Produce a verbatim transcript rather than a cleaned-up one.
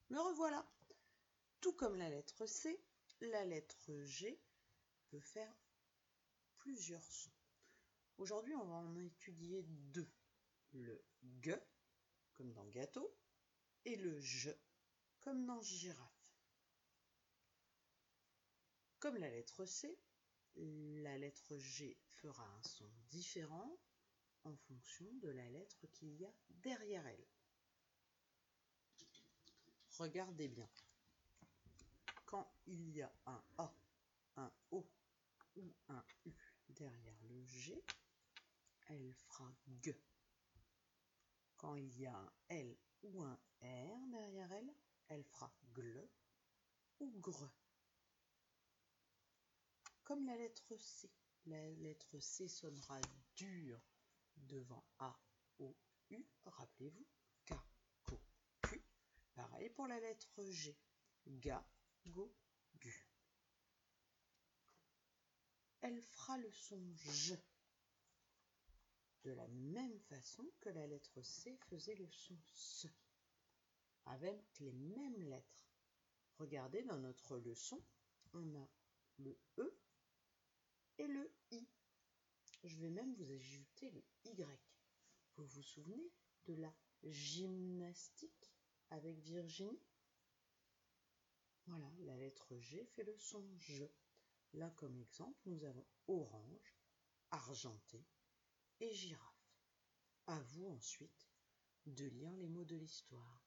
Me revoilà. Tout comme la lettre C, la lettre G peut faire plusieurs sons. Aujourd'hui, on va en étudier deux. Le G, comme dans gâteau, et le J, comme dans girafe. Comme la lettre C, la lettre G fera un son différent en fonction de la lettre qu'il y a derrière elle. Regardez bien. Quand il y a un A, un O ou un U derrière le G, elle fera G. Quand il y a un L ou un R derrière elle, elle fera GL ou GRE. Comme la lettre C, la lettre C sonnera dur devant A, O, U, rappelez-vous, K, Ko, Q. Pareil pour la lettre G, Ga, Go, Gu. Elle fera le son J, de la même façon que la lettre C faisait le son S, avec les mêmes lettres. Regardez dans notre leçon, on a le E et le I. Je vais même vous ajouter le Y. Vous vous souvenez de la gymnastique avec Virginie? Voilà, la lettre G fait le son J. Là, comme exemple, nous avons orange, argenté et girafe. À vous ensuite de lire les mots de l'histoire.